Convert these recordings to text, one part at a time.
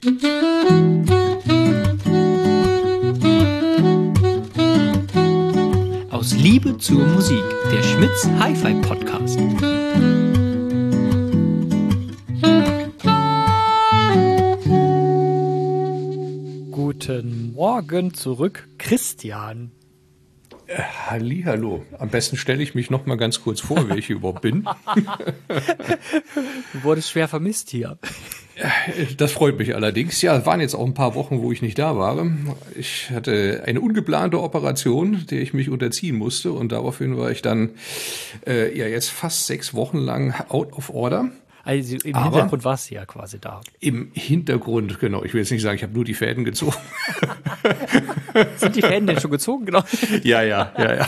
Aus Liebe zur Musik, der Schmitz Hi-Fi Podcast. Guten Morgen zurück, Christian. Hallihallo. Am besten stelle ich mich noch mal ganz kurz vor, wer ich hier überhaupt bin. Du wurdest schwer vermisst hier. Das freut mich allerdings. Ja, waren jetzt auch ein paar Wochen, wo ich nicht da war. Ich hatte eine ungeplante Operation, der ich mich unterziehen musste. Und daraufhin war ich dann jetzt fast 6 Wochen lang out of order. Also im Hintergrund warst du ja quasi da. Im Hintergrund, genau. Ich will jetzt nicht sagen, ich habe nur die Fäden gezogen. Sind die Fäden denn schon gezogen? Genau. Ja.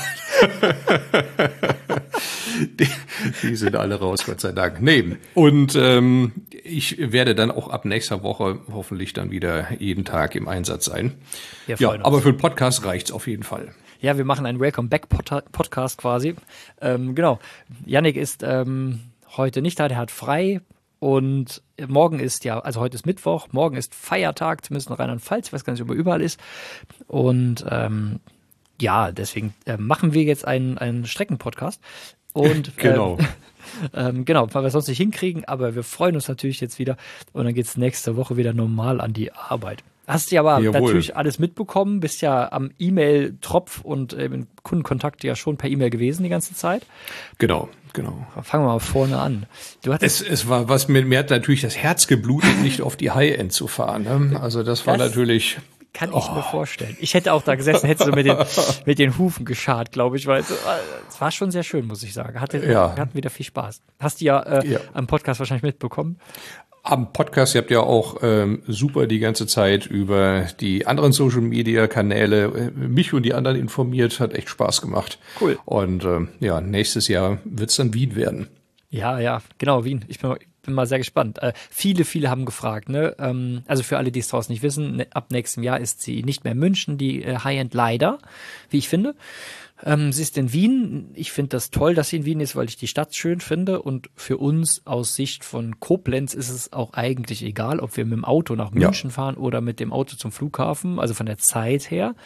Die sind alle raus, Gott sei Dank. Nee, und ich werde dann auch ab nächster Woche hoffentlich dann wieder jeden Tag im Einsatz sein. Ja, aber für den Podcast reicht's auf jeden Fall. Ja, wir machen einen Welcome-Back-Podcast quasi. Genau. Yannick ist heute nicht da, der hat frei. Und morgen ist also heute ist Mittwoch, morgen ist Feiertag, zumindest in Rheinland-Pfalz, ich weiß gar nicht, ob er überall ist. Und deswegen machen wir jetzt einen Streckenpodcast. Und genau. Genau, weil wir es sonst nicht hinkriegen, aber wir freuen uns natürlich jetzt wieder. Und dann geht's nächste Woche wieder normal an die Arbeit. Hast du ja aber natürlich alles mitbekommen, bist ja am E-Mail-Tropf und in Kundenkontakt ja schon per E-Mail gewesen die ganze Zeit. Genau. Fangen wir mal vorne an. Es war was, mir hat natürlich das Herz geblutet, nicht auf die High-End zu fahren. Ne? Also das war natürlich... Kann ich mir vorstellen. Ich hätte auch da gesessen, hätte so mit den Hufen geschart, glaube ich, weil es war schon sehr schön, muss ich sagen. Wir hatten wieder viel Spaß. Hast du ja am Podcast wahrscheinlich mitbekommen. Am Podcast, ihr habt ja auch super die ganze Zeit über die anderen Social-Media-Kanäle mich und die anderen informiert, hat echt Spaß gemacht. Cool. Und nächstes Jahr wird's dann Wien werden. Ja, genau, Wien. Ich bin mal sehr gespannt. Viele haben gefragt, ne? Also für alle, die es draußen nicht wissen, ab nächstem Jahr ist sie nicht mehr in München, die High-End leider, wie ich finde. Sie ist in Wien. Ich finde das toll, dass sie in Wien ist, weil ich die Stadt schön finde. Und für uns aus Sicht von Koblenz ist es auch eigentlich egal, ob wir mit dem Auto nach München fahren oder mit dem Auto zum Flughafen, also von der Zeit her.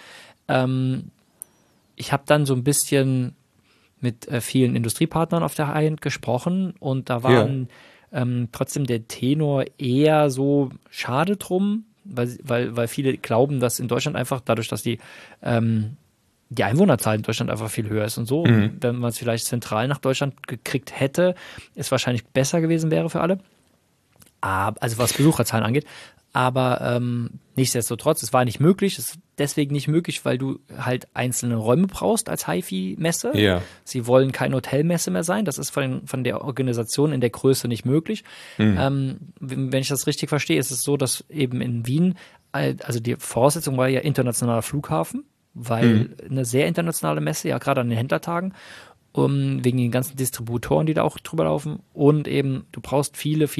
Ich habe dann so ein bisschen mit vielen Industriepartnern auf der High-End gesprochen und da waren trotzdem der Tenor eher so schade drum, weil viele glauben, dass in Deutschland einfach dadurch, dass die Einwohnerzahl in Deutschland einfach viel höher ist und so. Und wenn man es vielleicht zentral nach Deutschland gekriegt hätte, es wahrscheinlich besser gewesen wäre für alle. Also was Besucherzahlen angeht. Aber nichtsdestotrotz, es war nicht möglich. Es ist deswegen nicht möglich, weil du halt einzelne Räume brauchst als HiFi-Messe. Ja. Sie wollen keine Hotelmesse mehr sein. Das ist von der Organisation in der Größe nicht möglich. Wenn ich das richtig verstehe, ist es so, dass eben in Wien, also die Voraussetzung war ja internationaler Flughafen, weil eine sehr internationale Messe, ja gerade an den Händlertagen, wegen den ganzen Distributoren, die da auch drüber laufen, und eben du brauchst viele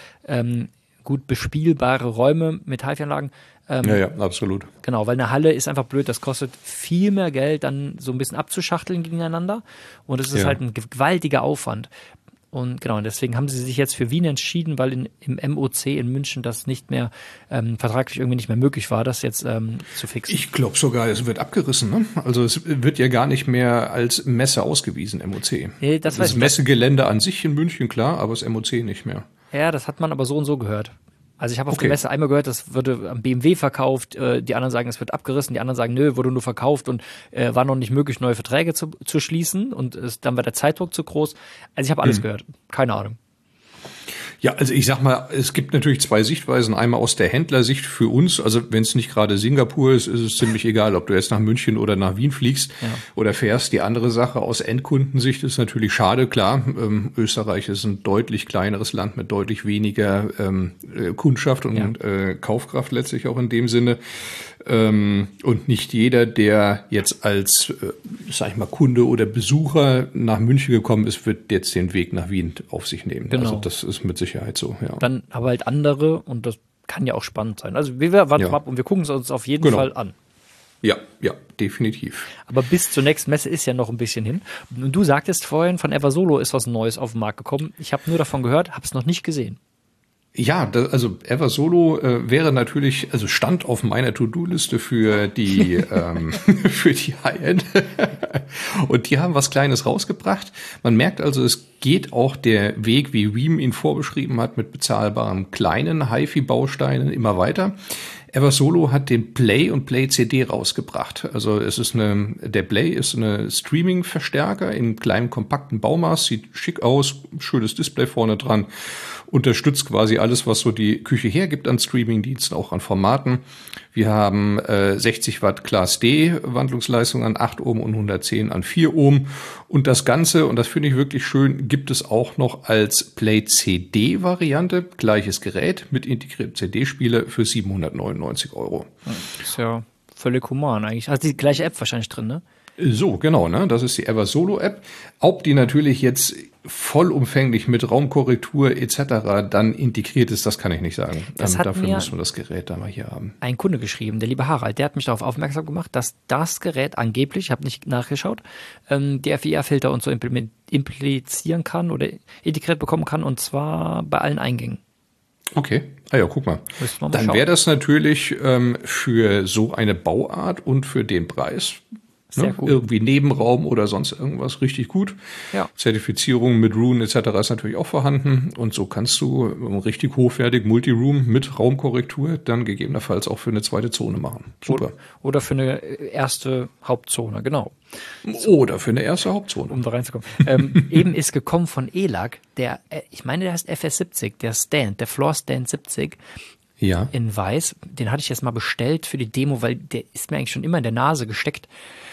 gut bespielbare Räume mit HiFi-Anlagen. Absolut. Genau, weil eine Halle ist einfach blöd, das kostet viel mehr Geld, dann so ein bisschen abzuschachteln gegeneinander, und es ist halt ein gewaltiger Aufwand. Und genau, deswegen haben sie sich jetzt für Wien entschieden, weil im MOC in München das nicht mehr vertraglich irgendwie nicht mehr möglich war, das jetzt zu fixen. Ich glaube sogar, es wird abgerissen. Ne? Also es wird ja gar nicht mehr als Messe ausgewiesen, MOC. Nee, das Messegelände an sich in München, klar, aber das MOC nicht mehr. Ja, das hat man aber so und so gehört. Also ich habe auf der Messe einmal gehört, das würde am BMW verkauft, die anderen sagen, es wird abgerissen, die anderen sagen, nö, wurde nur verkauft und war noch nicht möglich, neue Verträge zu schließen, und dann war der Zeitdruck zu groß. Also ich habe alles gehört, keine Ahnung. Ja, also ich sag mal, es gibt natürlich 2 Sichtweisen. Einmal aus der Händlersicht für uns, also wenn es nicht gerade Singapur ist, ist es ziemlich egal, ob du jetzt nach München oder nach Wien fliegst oder fährst. Die andere Sache aus Endkundensicht ist natürlich schade, klar. Österreich ist ein deutlich kleineres Land mit deutlich weniger Kundschaft und Kaufkraft letztlich auch in dem Sinne. Und nicht jeder, der jetzt als, sag ich mal, Kunde oder Besucher nach München gekommen ist, wird jetzt den Weg nach Wien auf sich nehmen. Genau. Also das ist mit Sicherheit so, ja. Dann aber halt andere, und das kann ja auch spannend sein. Also wir warten ab und wir gucken es uns auf jeden Fall an. Ja, definitiv. Aber bis zur nächsten Messe ist ja noch ein bisschen hin. Und du sagtest vorhin, von Eversolo ist was Neues auf den Markt gekommen. Ich habe nur davon gehört, habe es noch nicht gesehen. Ja, also Ever Solo wäre natürlich, also stand auf meiner To-Do-Liste für die für die High-End. Und die haben was Kleines rausgebracht. Man merkt also, es geht auch der Weg, wie Veeam ihn vorbeschrieben hat, mit bezahlbaren kleinen HiFi-Bausteinen immer weiter. Ever Solo hat den Play und Play CD rausgebracht. Also es ist der Play ist eine Streaming-Verstärker in kleinem kompakten Baumaß, sieht schick aus, schönes Display vorne dran, unterstützt quasi alles, was so die Küche hergibt an Streaming-Diensten, auch an Formaten. Wir haben 60 Watt Class D Wandlungsleistung an 8 Ohm und 110 an 4 Ohm. Und das Ganze, und das finde ich wirklich schön, gibt es auch noch als Play CD Variante, gleiches Gerät mit integriertem CD-Spieler für 799 €. Ist ja völlig human eigentlich. Also die gleiche App wahrscheinlich drin, ne? So, genau, ne? Das ist die Ever Solo App. Ob die natürlich jetzt vollumfänglich mit Raumkorrektur etc. dann integriert ist, das kann ich nicht sagen. Dafür muss man das Gerät dann mal hier haben. Ein Kunde geschrieben, der liebe Harald, der hat mich darauf aufmerksam gemacht, dass das Gerät angeblich, ich habe nicht nachgeschaut, die FIR-Filter und so implizieren kann oder integriert bekommen kann, und zwar bei allen Eingängen. Okay, ja, guck mal. Dann wäre das natürlich für so eine Bauart und für den Preis sehr gut. Irgendwie Nebenraum oder sonst irgendwas richtig gut. Ja. Zertifizierung mit Rune etc. ist natürlich auch vorhanden. Und so kannst du richtig hochwertig Multiroom mit Raumkorrektur dann gegebenenfalls auch für eine zweite Zone machen. Super. Oder für eine erste Hauptzone, genau. Oder für eine erste Hauptzone. Um da reinzukommen. Eben ist gekommen von ELAC, ich meine, der heißt FS70, der Stand, der Floor Stand 70. Ja. In weiß. Den hatte ich jetzt mal bestellt für die Demo, weil der ist mir eigentlich schon immer in der Nase gesteckt.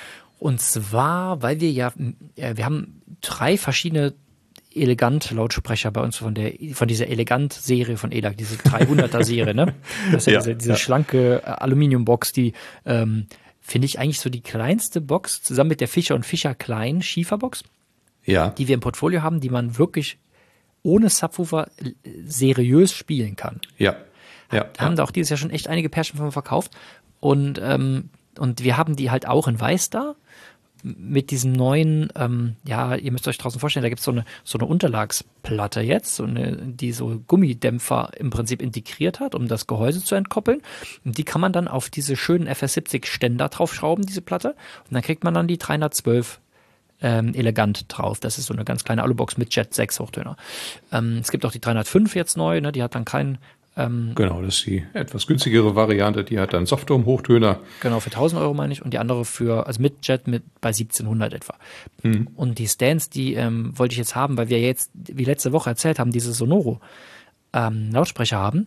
Und zwar, weil wir haben 3 verschiedene Elegant-Lautsprecher bei uns von dieser Elegant-Serie von ELAC, diese 300er-Serie, ne? Das ist ja diese schlanke Aluminiumbox, die, finde ich eigentlich so die kleinste Box, zusammen mit der Fischer & Fischer kleinen Schieferbox, die wir im Portfolio haben, die man wirklich ohne Subwoofer seriös spielen kann. Ja. Haben da auch dieses Jahr schon echt einige Pärchen von verkauft. Und wir haben die halt auch in weiß da, mit diesem neuen, ihr müsst euch draußen vorstellen, da gibt es so eine Unterlagsplatte jetzt, die so Gummidämpfer im Prinzip integriert hat, um das Gehäuse zu entkoppeln. Und die kann man dann auf diese schönen FS70-Ständer draufschrauben, diese Platte. Und dann kriegt man dann die 312 elegant drauf. Das ist so eine ganz kleine Alubox mit Jet 6 Hochtöner. Es gibt auch die 305 jetzt neu, ne? Die hat dann keinen genau, das ist die etwas günstigere Variante, die hat dann Softurm-Hochtöner. Genau, für 1.000 € meine ich, und die andere mit Jet bei 1.700 etwa. Und die Stands, die wollte ich jetzt haben, weil wir jetzt, wie letzte Woche erzählt haben, diese Sonoro Lautsprecher haben.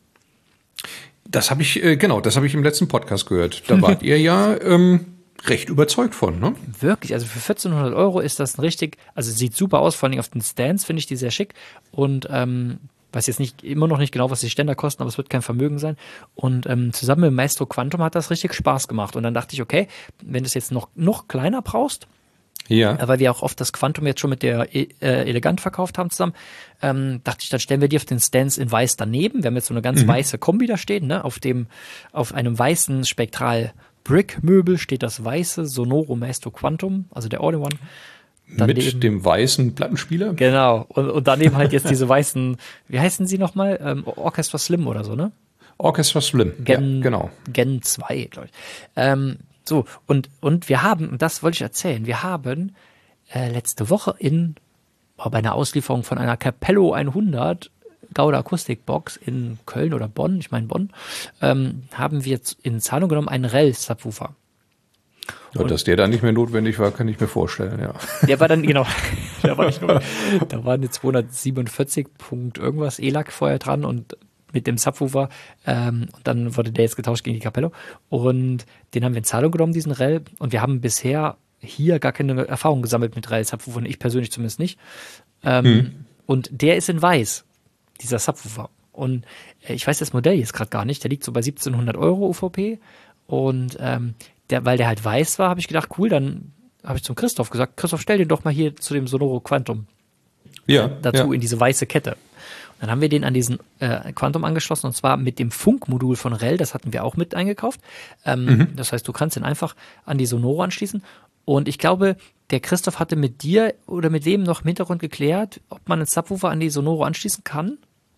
Das habe ich, das habe ich im letzten Podcast gehört. Da wart ihr ja recht überzeugt von, ne? Wirklich, also für 1.400 € ist das also sieht super aus, vor allem auf den Stands finde ich die sehr schick, und weiß jetzt immer noch nicht genau, was die Ständer kosten, aber es wird kein Vermögen sein. Und zusammen mit Maestro Quantum hat das richtig Spaß gemacht. Und dann dachte ich, okay, wenn du es jetzt noch kleiner brauchst, weil wir auch oft das Quantum jetzt schon mit der Elegant verkauft haben zusammen, dachte ich, dann stellen wir die auf den Stands in weiß daneben. Wir haben jetzt so eine ganz weiße Kombi da stehen, ne? Auf einem weißen Spektral-Brick-Möbel steht das weiße Sonoro Maestro Quantum, also der All-in-One. Mit dem weißen Plattenspieler? Genau. Und daneben halt jetzt diese weißen, wie heißen sie nochmal? Orchestra Slim oder so, ne? Orchestra Slim, genau. Gen 2, glaube ich. So, und wir haben, und das wollte ich erzählen, wir haben letzte Woche bei einer Auslieferung von einer Capello 100 Gauder Akustikbox in Köln oder Bonn, ich meine Bonn, haben wir in Zahlung genommen einen Rell-Subwoofer. Und dass der dann nicht mehr notwendig war, kann ich mir vorstellen, ja. Der war dann, genau, da war eine 247 Punkt irgendwas ELAC vorher dran und mit dem Subwoofer, und dann wurde der jetzt getauscht gegen die Capello, und den haben wir in Zahlung genommen, diesen Rell, und wir haben bisher hier gar keine Erfahrung gesammelt mit Rell-Subwoofern, ich persönlich zumindest nicht. Und der ist in weiß, dieser Subwoofer. Und ich weiß das Modell jetzt gerade gar nicht, der liegt so bei 1.700 € UVP, und weil der halt weiß war, habe ich gedacht, cool, dann habe ich zum Christoph gesagt, Christoph, stell den doch mal hier zu dem Sonoro Quantum dazu in diese weiße Kette. Und dann haben wir den an diesen Quantum angeschlossen, und zwar mit dem Funkmodul von Rell, das hatten wir auch mit eingekauft. Das heißt, du kannst den einfach an die Sonoro anschließen. Und ich glaube, der Christoph hatte mit dir oder mit wem noch im Hintergrund geklärt, ob man einen Subwoofer an die Sonoro anschließen kann.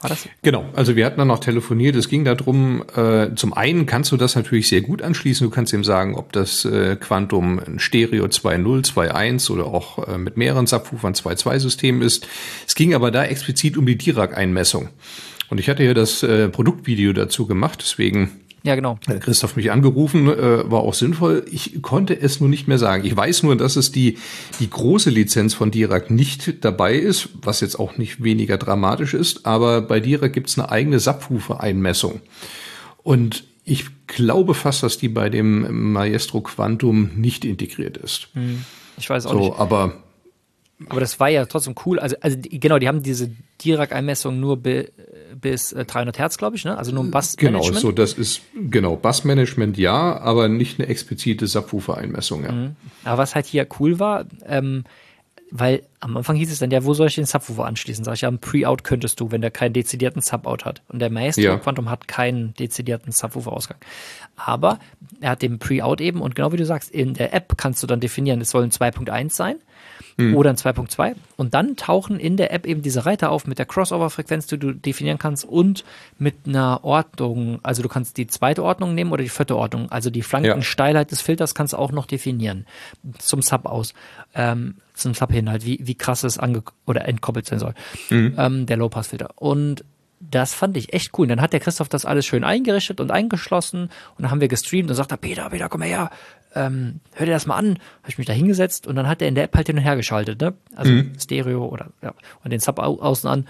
War das? Genau, also wir hatten dann noch telefoniert. Es ging darum, zum einen kannst du das natürlich sehr gut anschließen. Du kannst ihm sagen, ob das Quantum ein Stereo 2.0, 2.1 oder auch mit mehreren Subwoofern 2.2-System ist. Es ging aber da explizit um die Dirac-Einmessung. Und ich hatte ja das Produktvideo dazu gemacht, deswegen ja, genau. hat Christoph mich angerufen, war auch sinnvoll. Ich konnte es nur nicht mehr sagen. Ich weiß nur, dass es die große Lizenz von Dirac nicht dabei ist, was jetzt auch nicht weniger dramatisch ist, aber bei Dirac gibt es eine eigene Subwoofer-Einmessung. Und ich glaube fast, dass die bei dem Maestro Quantum nicht integriert ist. Ich weiß auch nicht. Aber das war ja trotzdem cool. Also genau, die haben diese Dirac-Einmessung nur bis 300 Hertz, glaube ich, ne? Also nur ein Bassmanagement. Genau, so das ist, Bassmanagement ja, aber nicht eine explizite Subwoofer-Einmessung, ja. Aber was halt hier cool war, weil am Anfang hieß es dann, ja, wo soll ich den Subwoofer anschließen? Sag ich, ja, ein Pre-Out könntest du, wenn der keinen dezidierten Sub-Out hat. Und der Maestro Quantum hat keinen dezidierten Subwoofer-Ausgang. Aber er hat den Pre-Out eben und genau wie du sagst, in der App kannst du dann definieren, es soll ein 2.1 sein. Oder ein 2.2 und dann tauchen in der App eben diese Reiter auf mit der Crossover-Frequenz, die du definieren kannst und mit einer Ordnung, also du kannst die zweite Ordnung nehmen oder die vierte Ordnung, also die Flankensteilheit des Filters kannst du auch noch definieren zum Sub aus, zum Sub hin halt, wie krass es oder entkoppelt sein soll, der Low-Pass-Filter und das fand ich echt cool. Und dann hat der Christoph das alles schön eingerichtet und eingeschlossen und dann haben wir gestreamt und sagt er, Peter, komm mal her, hör dir das mal an. Habe ich mich da hingesetzt und dann hat er in der App halt hin und her geschaltet, ne? Also Stereo oder und den Sub außen an.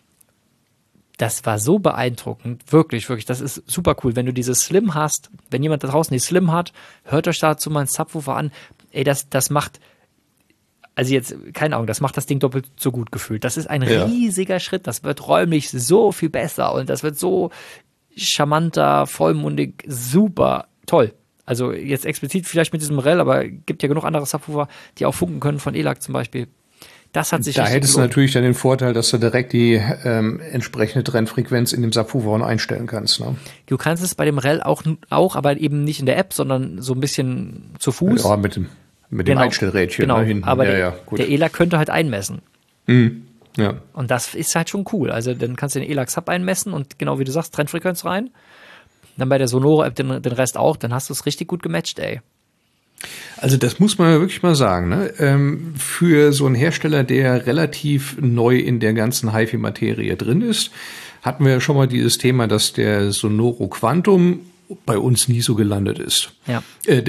Das war so beeindruckend, wirklich, wirklich. Das ist super cool. Wenn du diese Slim hast, wenn jemand da draußen die Slim hat, hört euch dazu mal einen Subwoofer an. Ey, das macht, also jetzt, keine Ahnung, das macht das Ding doppelt so gut gefühlt. Das ist ein riesiger Schritt. Das wird räumlich so viel besser und das wird so charmanter, vollmundig, super toll. Also jetzt explizit vielleicht mit diesem Morell, aber gibt ja genug andere Subwoofer, die auch funken können, von ELAC zum Beispiel. Das hat sich da hättest du natürlich dann den Vorteil, dass du direkt die entsprechende Trennfrequenz in dem Subwoofer einstellen kannst. Ne? Du kannst es bei dem Morell auch, aber eben nicht in der App, sondern so ein bisschen zu Fuß. Ja, mit dem Einstellrädchen. Genau, hinten. Aber der ELAC könnte halt einmessen. Ja. Und das ist halt schon cool. Also dann kannst du den ELAC Sub einmessen und genau wie du sagst, Trennfrequenz rein. Dann bei der Sonore-App den Rest auch, dann hast du es richtig gut gematcht, ey. Also das muss man wirklich mal sagen, ne? Für so einen Hersteller, der relativ neu in der ganzen HiFi-Materie drin ist, hatten wir ja schon mal dieses Thema, dass der Sonoro Quantum bei uns nie so gelandet ist. Ja.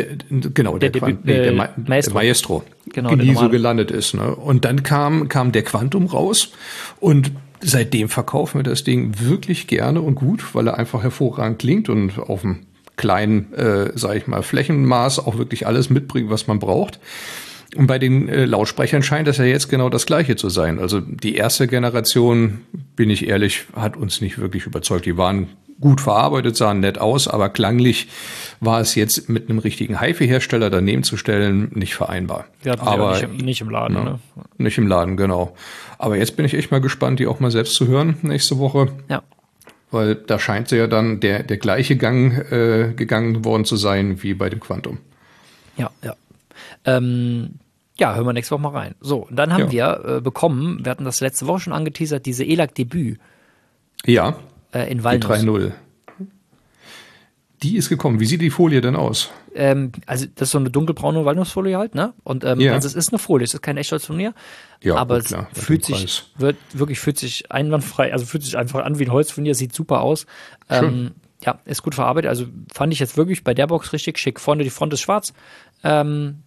Der Maestro. Genau, nie so gelandet ist. Ne? Und dann kam der Quantum raus und seitdem verkaufen wir das Ding wirklich gerne und gut, weil er einfach hervorragend klingt und auf einem kleinen, sag ich mal, Flächenmaß auch wirklich alles mitbringt, was man braucht. Und bei den Lautsprechern scheint das ja jetzt genau das Gleiche zu sein. Also die erste Generation, bin ich ehrlich, hat uns nicht wirklich überzeugt. Die waren gut verarbeitet, sahen nett aus, aber klanglich war es jetzt mit einem richtigen HiFi-Hersteller daneben zu stellen nicht vereinbar. Wir hatten aber nicht im Laden, ne? Nicht im Laden, genau. Aber jetzt bin ich echt mal gespannt, die auch mal selbst zu hören nächste Woche. Ja. Weil da scheint ja dann der gleiche Gang gegangen worden zu sein wie bei dem Quantum. Ja. Hören wir nächste Woche mal rein. So, und dann haben wir bekommen, wir hatten das letzte Woche schon angeteasert, diese ELAC Debüt. Ja. In Walnuss. Die 3.0. Die ist gekommen. Wie sieht die Folie denn aus? Also das ist so eine dunkelbraune Walnussfolie halt, ne? Und also es ist eine Folie, es ist kein Echtholzfurnier, aber es fühlt sich einwandfrei, also fühlt sich einfach an wie ein Holzfurnier, sieht super aus. Ist gut verarbeitet, also fand ich jetzt wirklich bei der Box richtig schick. Vorne die Front ist schwarz. Kommt,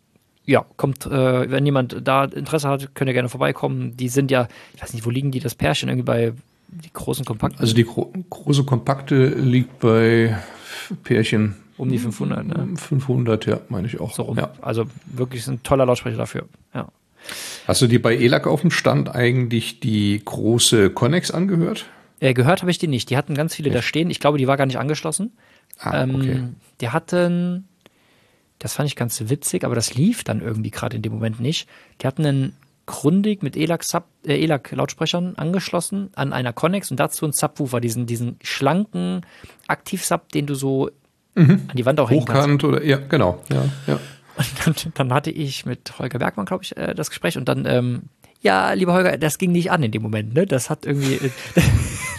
wenn jemand da Interesse hat, könnt ihr gerne vorbeikommen. Die sind ja, ich weiß nicht, wo liegen die, das Pärchen irgendwie bei die großen Kompakten? Also die große Kompakte liegt bei Pärchen um die 500, ne? 500, ja, meine ich auch. So rum. Ja. Also wirklich ein toller Lautsprecher dafür. Ja. Hast du dir bei ELAC auf dem Stand eigentlich die große Connex angehört? Gehört habe ich die nicht. Die hatten ganz viele da stehen. Ich glaube, die war gar nicht angeschlossen. Okay. Die hatten, das fand ich ganz witzig, aber das lief dann irgendwie gerade in dem Moment nicht. Die hatten einen Grundig mit ELAC-Lautsprechern angeschlossen an einer Connex und dazu einen Subwoofer, diesen schlanken Aktiv-Sub, den du so an die Wand auch hängen kannst. Hochkant oder, ja, genau. Ja. Und dann hatte ich mit Holger Bergmann, glaube ich, das Gespräch und dann, lieber Holger, das ging nicht an in dem Moment, ne? Das hat irgendwie,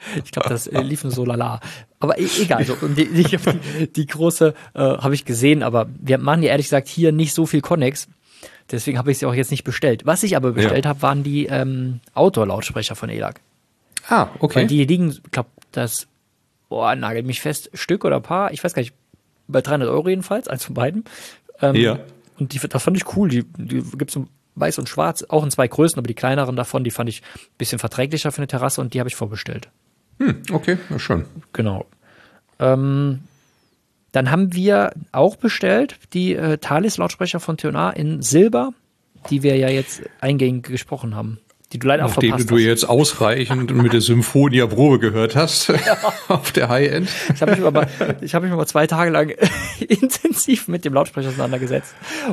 Ich glaube, das lief nur so lala. Aber egal, so, und die große habe ich gesehen, aber wir machen ja ehrlich gesagt hier nicht so viel Connex. Deswegen habe ich sie auch jetzt nicht bestellt. Was ich aber bestellt habe, waren die Outdoor-Lautsprecher von ELAC. Ah, okay. Weil die liegen, ich glaube, nagelt mich fest, Stück oder Paar, ich weiß gar nicht, bei 300 € jedenfalls, eins von beiden. Und das fand ich cool. Die gibt's so weiß und schwarz, auch in 2 Größen, aber die kleineren davon, die fand ich ein bisschen verträglicher für eine Terrasse und die habe ich vorbestellt. Okay, na schön. Genau. Dann haben wir auch bestellt die Thales-Lautsprecher von Theonar in Silber, die wir ja jetzt eingängig gesprochen haben. Die du leider auch verpasst hast. Nachdem du jetzt ausreichend mit der Symphonia Probe gehört hast auf der High-End. Ich habe mich mal 2 Tage lang intensiv mit dem Lautsprecher auseinandergesetzt.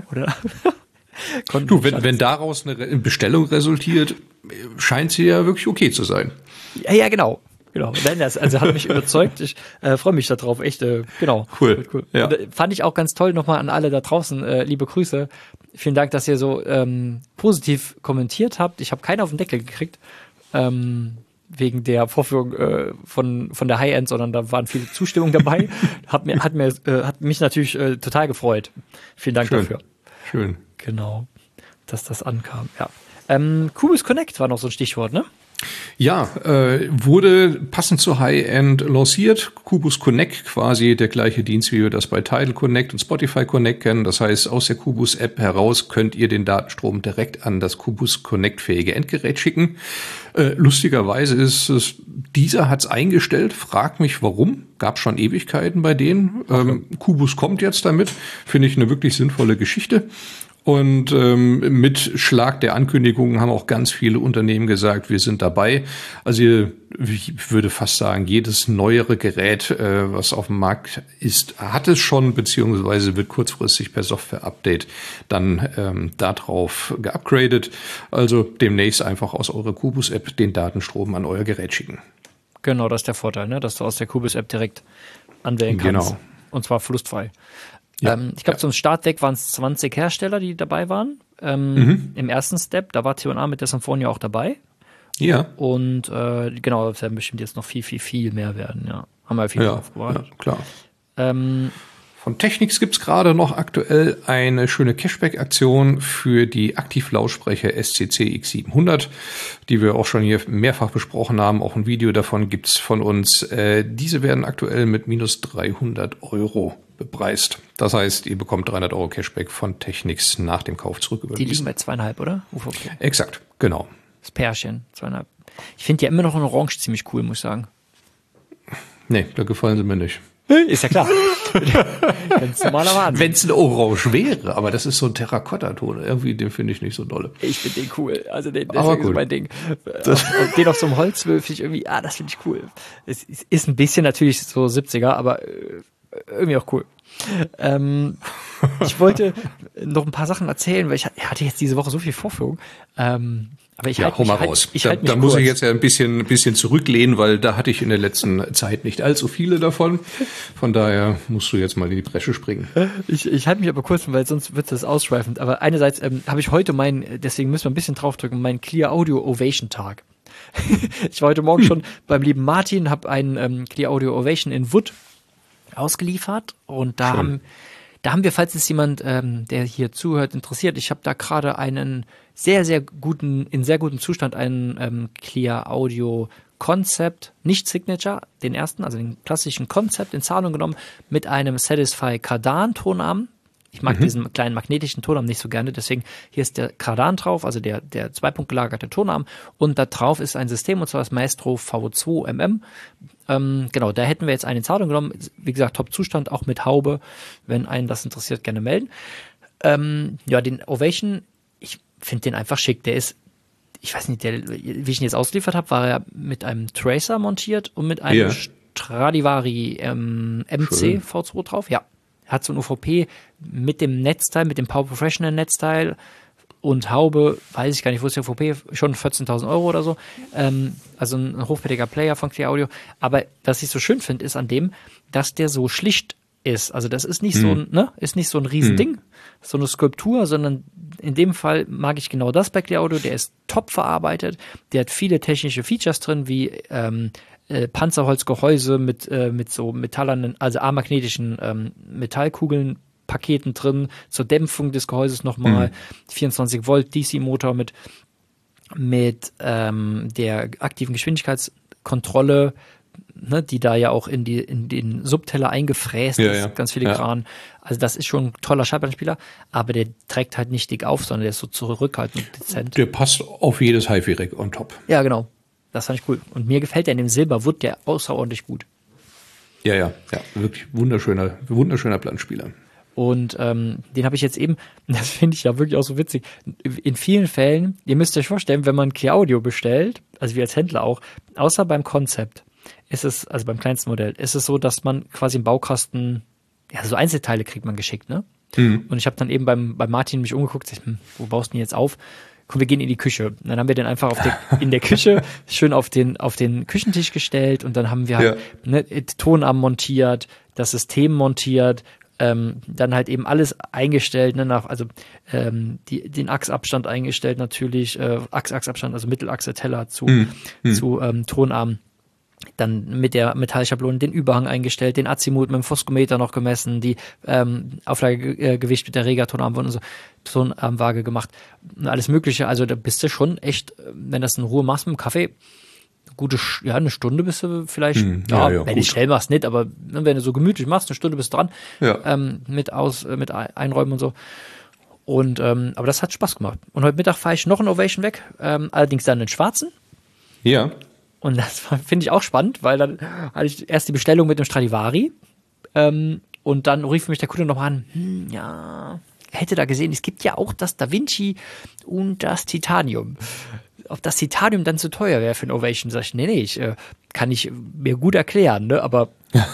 Wenn daraus eine Bestellung resultiert, scheint sie ja wirklich okay zu sein. Ja, genau. Nein, also hat mich überzeugt. Ich freue mich darauf, echt, genau. Cool. Ja. Fand ich auch ganz toll, nochmal an alle da draußen, liebe Grüße. Vielen Dank, dass ihr so positiv kommentiert habt. Ich habe keinen auf den Deckel gekriegt, wegen der Vorführung von der High-End, sondern da waren viele Zustimmungen dabei. Hat mich natürlich total gefreut. Vielen Dank dafür. Schön. Genau, dass das ankam, ja. Qubus Connect war noch so ein Stichwort, ne? Ja, wurde passend zur High-End lanciert. Qubus Connect, quasi der gleiche Dienst, wie wir das bei Tidal Connect und Spotify Connect kennen. Das heißt, aus der Qubus-App heraus könnt ihr den Datenstrom direkt an das Qubus Connect-fähige Endgerät schicken. Lustigerweise ist es, dieser hat's eingestellt. Frag mich, warum. Gab schon Ewigkeiten bei denen. Qubus kommt jetzt damit. Finde ich eine wirklich sinnvolle Geschichte. Und mit Schlag der Ankündigungen haben auch ganz viele Unternehmen gesagt, wir sind dabei. Also ich würde fast sagen, jedes neuere Gerät, was auf dem Markt ist, hat es schon, beziehungsweise wird kurzfristig per Software-Update dann darauf geupgradet. Also demnächst einfach aus eurer Qubus-App den Datenstrom an euer Gerät schicken. Genau, das ist der Vorteil, ne? Dass du aus der Qubus-App direkt anwählen kannst. Genau. Und zwar verlustfrei. Ja, ich glaube, zum Startdeck waren es 20 Hersteller, die dabei waren. Im ersten Step, da war Theonar mit der Symphonia auch dabei. Ja. Und genau, das werden bestimmt jetzt noch viel, viel, viel mehr werden. Ja, haben wir viel drauf gewartet. Ja, klar. Von Technics gibt's gerade noch aktuell eine schöne Cashback-Aktion für die Aktivlautsprecher SCC X700, die wir auch schon hier mehrfach besprochen haben. Auch ein Video davon gibt's von uns. Diese werden aktuell mit minus 300 € bepreist. Das heißt, ihr bekommt 300 € Cashback von Technics nach dem Kauf zurücküberwiesen. Die liegen bei 2,5, oder? UVP. Exakt, genau. Das Pärchen, 2,5. Ich finde ja immer noch in Orange ziemlich cool, muss ich sagen. Nee, da gefallen sie mir nicht. Ist ja klar. Ganz normaler Wahnsinn. Wenn es ein Orange wäre, aber das ist so ein Terrakotta-Ton. Irgendwie, den finde ich nicht so dolle. Ich finde den cool. Also das ist mein Ding. Den auf so einem Holzwürfel finde ich irgendwie, das finde ich cool. Es ist ein bisschen natürlich so 70er, aber irgendwie auch cool. Ich wollte noch ein paar Sachen erzählen, weil ich hatte jetzt diese Woche so viel Vorführung. Aber hau mal raus. Da muss ich jetzt ja ein bisschen zurücklehnen, weil da hatte ich in der letzten Zeit nicht allzu viele davon. Von daher musst du jetzt mal in die Bresche springen. Ich halte mich aber kurz, weil sonst wird das ausschweifend. Aber einerseits habe ich heute deswegen müssen wir ein bisschen draufdrücken, meinen Clear Audio Ovation Tag. Ich war heute Morgen schon beim lieben Martin, habe einen Clear Audio Ovation in Wood ausgeliefert und da haben wir, falls es jemand, der hier zuhört, interessiert, ich habe da gerade einen sehr, sehr guten, in sehr gutem Zustand einen Clear Audio Concept, nicht Signature, den ersten, also den klassischen Concept in Zahlung genommen, mit einem Satisfy Cardan Tonarm. Ich mag diesen kleinen magnetischen Tonarm nicht so gerne, deswegen hier ist der Cardan drauf, also der 2-Punkt-gelagerte Tonarm, und da drauf ist ein System, und zwar das Maestro V2MM. Genau, da hätten wir jetzt einen in Zahlung genommen. Wie gesagt, Top-Zustand, auch mit Haube. Wenn einen das interessiert, gerne melden. Den Ovation, ich finde den einfach schick. Der ist, ich weiß nicht, wie ich ihn jetzt ausgeliefert habe, war er mit einem Tracer montiert und mit einem Stradivari MC V2 drauf. Ja, hat so ein UVP mit dem Netzteil, mit dem Power Professional Netzteil und Haube, weiß ich gar nicht, wo ist der UVP, schon 14.000 € oder so. Also ein hochwertiger Player von Clear Audio. Aber was ich so schön finde, ist an dem, dass der so schlicht ist. Also das ist nicht ist nicht so ein Riesending, so eine Skulptur, sondern in dem Fall mag ich genau das bei Clear Audio. Der ist top verarbeitet, der hat viele technische Features drin, wie Panzerholzgehäuse mit so metallernen, also amagnetischen Metallkugeln, Paketen drin, zur Dämpfung des Gehäuses nochmal, 24 Volt DC-Motor mit der aktiven Geschwindigkeitskontrolle, ne, die da ja auch in den Subteller eingefräst ist, ganz filigran. Ja. Also das ist schon ein toller Schallplattenspieler, aber der trägt halt nicht dick auf, sondern der ist so zurückhaltend und dezent. Der passt auf jedes HiFi-Rack on top. Ja, genau. Das fand ich cool. Und mir gefällt der in dem Silber, wird der außerordentlich gut. Ja, wirklich wunderschöner Plattenspieler. Und den habe ich jetzt eben, das finde ich ja wirklich auch so witzig, in vielen Fällen, ihr müsst euch vorstellen, wenn man Clear Audio bestellt, also wir als Händler auch, außer beim Konzept, ist es, also beim kleinsten Modell, ist es so, dass man quasi im Baukasten, ja, so Einzelteile kriegt man geschickt, ne? Und ich habe dann eben beim Martin mich umgeguckt, wo baust du den jetzt auf? Komm, wir gehen in die Küche. Und dann haben wir den einfach in der Küche schön auf den Küchentisch gestellt und dann haben wir halt, Tonarm montiert, das System montiert, dann halt eben alles eingestellt, ne, den Achsabstand eingestellt natürlich, Achsabstand, also Mittelachse Teller zu Tonarm. Dann mit der Metallschablone den Überhang eingestellt, den Azimut mit dem Foskometer noch gemessen, die Auflagegewicht mit der Rega-Tonarmwaage und so, Tonarmwaage gemacht und alles Mögliche. Also da bist du schon echt, wenn das in Ruhe machst mit dem Kaffee, eine Stunde bist du vielleicht, wenn du schnell machst, nicht, aber wenn du so gemütlich machst, eine Stunde bist du dran, mit Einräumen und so. Und aber das hat Spaß gemacht. Und heute Mittag fahre ich noch einen Ovation weg, allerdings dann einen schwarzen. Ja. Und das finde ich auch spannend, weil dann hatte ich erst die Bestellung mit dem Stradivari und dann rief mich der Kunde nochmal an, hätte da gesehen, es gibt ja auch das Da Vinci und das Titanium. Ob das Titanium dann zu teuer wäre für ein Ovation, sag ich, nee, kann ich mir gut erklären, ne? Aber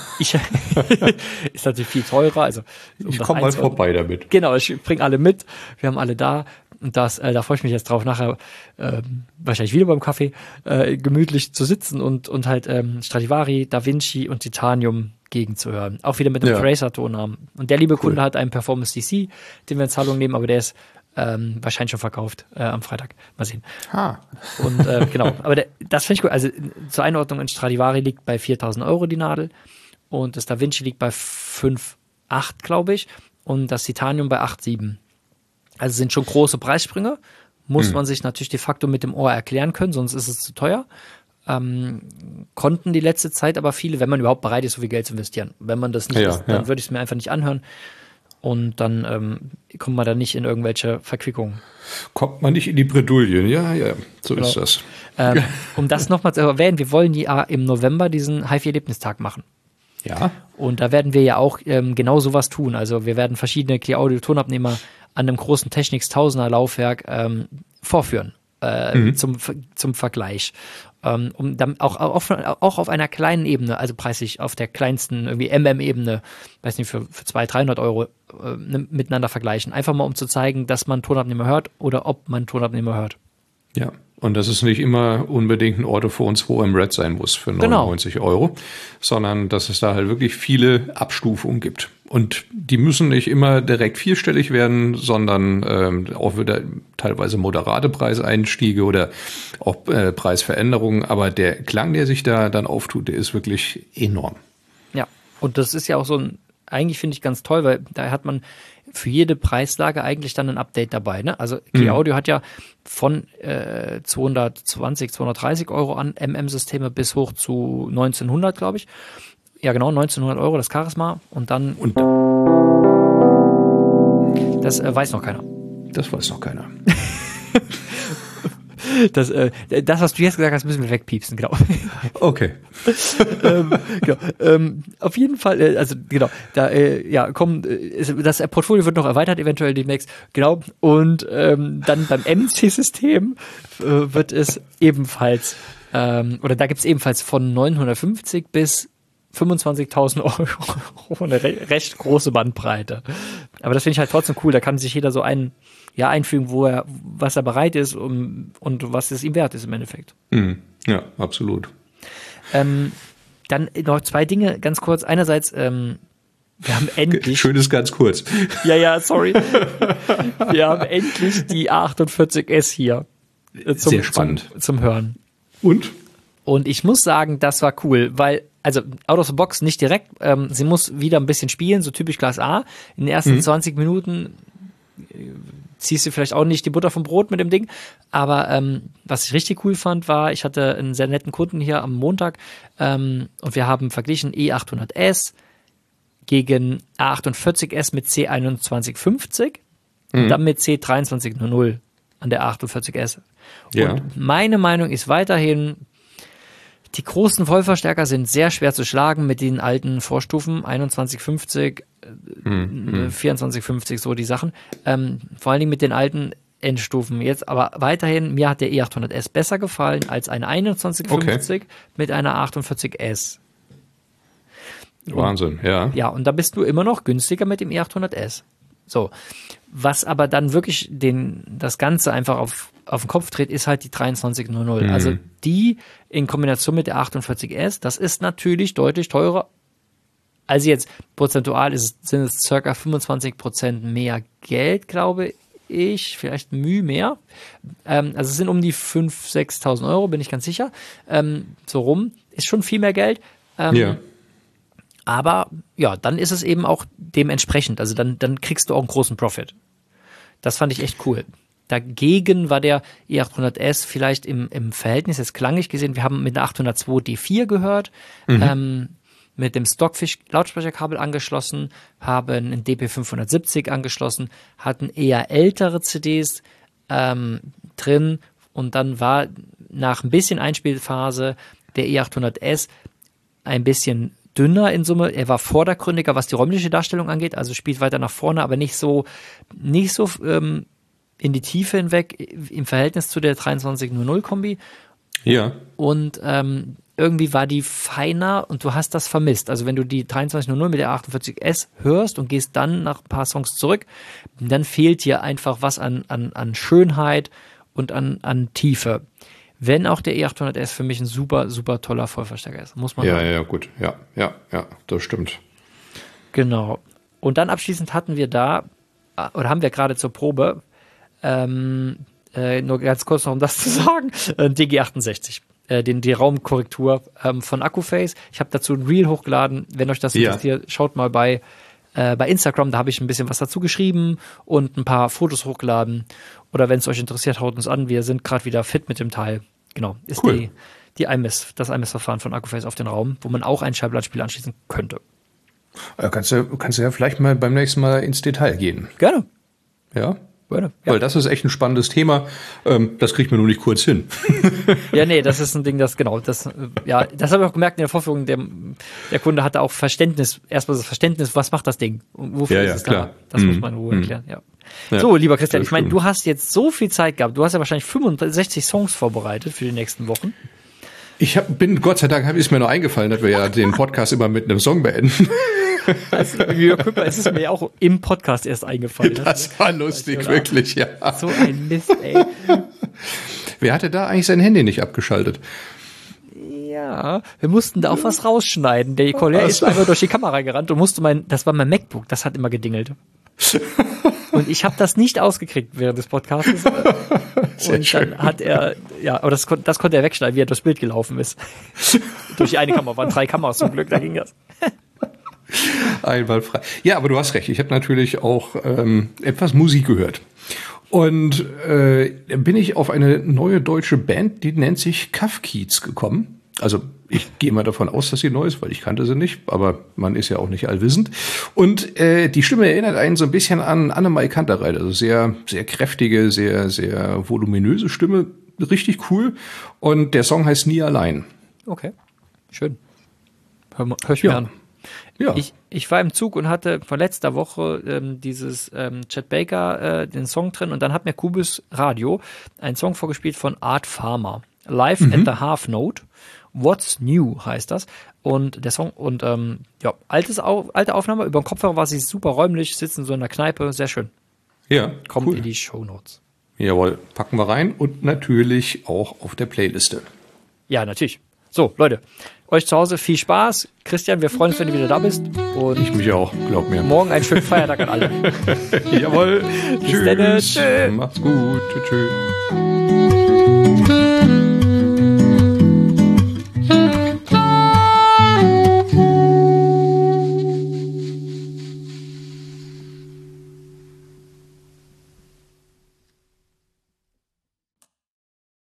ist natürlich viel teurer. Also ich komme mal vorbei damit. Genau, ich bringe alle mit, wir haben alle da. Und da freue ich mich jetzt drauf, nachher wahrscheinlich wieder beim Kaffee gemütlich zu sitzen und halt Stradivari, Da Vinci und Titanium gegenzuhören. Auch wieder mit einem Tracer-Tonarm. Und der liebe Kunde hat einen Performance DC, den wir in Zahlung nehmen, aber der ist wahrscheinlich schon verkauft am Freitag. Mal sehen. Und genau, aber das finde ich gut. Also zur Einordnung, ein Stradivari liegt bei 4.000 Euro die Nadel und das Da Vinci liegt bei 5,8, glaube ich, und das Titanium bei 8,7. Also sind schon große Preissprünge, muss man sich natürlich de facto mit dem Ohr erklären können, sonst ist es zu teuer. Konnten die letzte Zeit aber viele, wenn man überhaupt bereit ist, so viel Geld zu investieren. Wenn man das nicht ist, dann würde ich es mir einfach nicht anhören und dann kommt man da nicht in irgendwelche Verquickungen. Kommt man nicht in die Bredouille, so genau. Ist das. Um das nochmal zu erwähnen, wir wollen ja im November diesen HiFi-Erlebnistag machen. Ja. Und da werden wir ja auch genau sowas tun. Also wir werden verschiedene Clear-Audio-Tonabnehmer an einem großen Technics 1000er Laufwerk vorführen zum Vergleich. Um dann auch auf einer kleinen Ebene, also preislich auf der kleinsten irgendwie MM-Ebene, weiß nicht, für 200-300 Euro miteinander vergleichen. Einfach mal, um zu zeigen, dass man Tonabnehmer hört oder ob man Tonabnehmer hört. Ja, und dass es nicht immer unbedingt ein Orthophon 2 im Red sein muss für 99 Euro, sondern dass es da halt wirklich viele Abstufungen gibt. Und die müssen nicht immer direkt vierstellig werden, sondern auch wieder teilweise moderate Preiseinstiege oder auch Preisveränderungen. Aber der Klang, der sich da dann auftut, der ist wirklich enorm. Ja, und das ist ja auch so eigentlich finde ich ganz toll, weil da hat man für jede Preislage eigentlich dann ein Update dabei. Ne? Also Clear Audio hat ja von 220, 230 Euro an MM-Systeme bis hoch zu 1900, glaube ich. Ja, genau, 1900 Euro das Charisma und dann. Und das weiß noch keiner. Das weiß noch keiner. Das, was du jetzt gesagt hast, müssen wir wegpiepsen, genau. Okay. Genau. Auf jeden Fall, also genau, da das Portfolio wird noch erweitert, eventuell demnächst, genau. Und dann beim MC-System wird es ebenfalls, oder da gibt es ebenfalls von 950 bis 25.000 Euro eine recht große Bandbreite. Aber das finde ich halt trotzdem cool, da kann sich jeder so einfügen, was er bereit ist und was es ihm wert ist im Endeffekt. Ja, absolut. Dann noch zwei Dinge, ganz kurz. Einerseits, wir haben endlich... Schönes ganz kurz. Ja, sorry. Wir haben endlich die A48S hier sehr spannend zum Hören. Und Und ich muss sagen, das war cool, weil, also out of the box nicht direkt, sie muss wieder ein bisschen spielen, so typisch Class A. In den ersten 20 Minuten ziehst du vielleicht auch nicht die Butter vom Brot mit dem Ding, aber was ich richtig cool fand, war, ich hatte einen sehr netten Kunden hier am Montag und wir haben verglichen E800S gegen A48S mit C2150 und dann mit C2300 an der A48S. Ja. Und meine Meinung ist weiterhin, die großen Vollverstärker sind sehr schwer zu schlagen mit den alten Vorstufen, 2150, 2450, so die Sachen. Vor allen Dingen mit den alten Endstufen jetzt, aber weiterhin, mir hat der E800S besser gefallen als eine 2150 mit einer 48S. Wahnsinn, ja. Ja, und da bist du immer noch günstiger mit dem E800S. So, was aber dann wirklich das Ganze einfach auf den Kopf dreht, ist halt die 2300. Also die in Kombination mit der 48S, das ist natürlich deutlich teurer. Also jetzt prozentual sind es circa 25% mehr Geld, glaube ich, vielleicht Mühe mehr. Also es sind um die 5.000, 6.000 Euro, bin ich ganz sicher. So rum, ist schon viel mehr Geld. Ja. Aber ja, dann ist es eben auch dementsprechend. Also dann kriegst du auch einen großen Profit. Das fand ich echt cool. Dagegen war der E800S vielleicht im Verhältnis, jetzt klanglich gesehen, wir haben mit der 802 D4 gehört, mit dem Stockfish Lautsprecherkabel angeschlossen, haben ein DP570 angeschlossen, hatten eher ältere CDs drin und dann war nach ein bisschen Einspielphase der E800S ein bisschen dünner in Summe. Er war vordergründiger, was die räumliche Darstellung angeht, also spielt weiter nach vorne, aber nicht so in die Tiefe hinweg im Verhältnis zu der 2300 Kombi. Ja. Und irgendwie war die feiner und du hast das vermisst. Also wenn du die 2300 mit der 48S hörst und gehst dann nach ein paar Songs zurück, dann fehlt dir einfach was an Schönheit und an Tiefe. Wenn auch der E800S für mich ein super, super toller Vollverstärker ist, muss man sagen. Ja, gut. Ja, das stimmt. Genau. Und dann abschließend hatten wir haben wir gerade zur Probe, nur ganz kurz noch, um das zu sagen, DG68. Die Raumkorrektur von Accuphase. Ich habe dazu ein Reel hochgeladen. Wenn euch das interessiert, schaut mal bei Instagram, da habe ich ein bisschen was dazu geschrieben und ein paar Fotos hochgeladen. Oder wenn es euch interessiert, haut uns an. Wir sind gerade wieder fit mit dem Teil. Genau, ist cool. das IMS-Verfahren von Accuphase auf den Raum, wo man auch ein Schallplattenspieler anschließen könnte. Kannst du ja vielleicht mal beim nächsten Mal ins Detail gehen. Gerne. Ja? Ja. Weil das ist echt ein spannendes Thema. Das kriegt man nur nicht kurz hin. Ja, nee, das ist ein Ding, das habe ich auch gemerkt in der Vorführung. Der Kunde hatte auch erstmal das Verständnis, was macht das Ding? Wofür ist es klar. Da? Das muss man in Ruhe erklären, ja. So, lieber Christian, ich meine, du hast jetzt so viel Zeit gehabt. Du hast ja wahrscheinlich 65 Songs vorbereitet für die nächsten Wochen. Gott sei Dank ist mir noch eingefallen, dass wir ja den Podcast immer mit einem Song beenden. Also, es ist mir ja auch im Podcast erst eingefallen. Das war lustig, wirklich, ja. So ein Mist, ey. Wer hatte da eigentlich sein Handy nicht abgeschaltet? Ja, wir mussten da auch was rausschneiden. Der Collier ist einfach durch die Kamera gerannt und das war mein MacBook, das hat immer gedingelt. Und ich habe das nicht ausgekriegt während des Podcasts. Und schön. Dann hat er, aber das konnte er wegschneiden, wie er durchs Bild gelaufen ist. Durch die eine Kamera, waren 3 Kameras zum Glück, da ging das. Einwandfrei. Ja, aber du hast recht. Ich habe natürlich auch etwas Musik gehört. Und bin ich auf eine neue deutsche Band, die nennt sich Kafkiez gekommen. Also ich gehe mal davon aus, dass sie neu ist, weil ich kannte sie nicht, aber man ist ja auch nicht allwissend. Und die Stimme erinnert einen so ein bisschen an Annemai Kantereit, also sehr, sehr kräftige, sehr, sehr voluminöse Stimme, richtig cool. Und der Song heißt Nie allein. Okay, schön. Hör ich mir an. Ja. Ich war im Zug und hatte vor letzter Woche dieses Chet Baker den Song drin und dann hat mir Kubus Radio einen Song vorgespielt von Art Farmer. Live at the Half Note. What's New heißt das. Und der Song und alte Aufnahme, über den Kopfhörer war sie super räumlich, sitzen so in der Kneipe, sehr schön. Ja, kommt cool. In die Shownotes. Jawohl, packen wir rein und natürlich auch auf der Playliste. Ja, natürlich. So, Leute, euch zu Hause viel Spaß. Christian, wir freuen uns, wenn du wieder da bist. Und ich mich auch, glaub mir. Morgen einen schönen Feiertag an alle. Jawohl. Tschüss. Macht's gut. Tschüss.